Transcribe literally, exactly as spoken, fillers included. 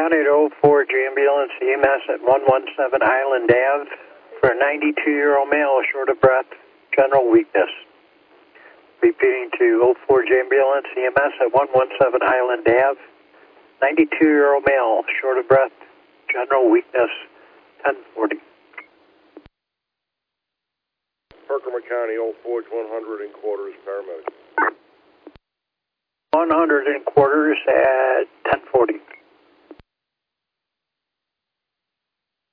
County to oh four G ambulance E M S at one one seven Highland Ave for a ninety-two-year-old male short of breath, general weakness. Repeating to oh four J ambulance E M S at one one seven Highland Ave, ninety-two-year-old male short of breath, general weakness, ten forty. Herkimer County, oh four one hundred in quarters, paramedic. one hundred in quarters at ten forty.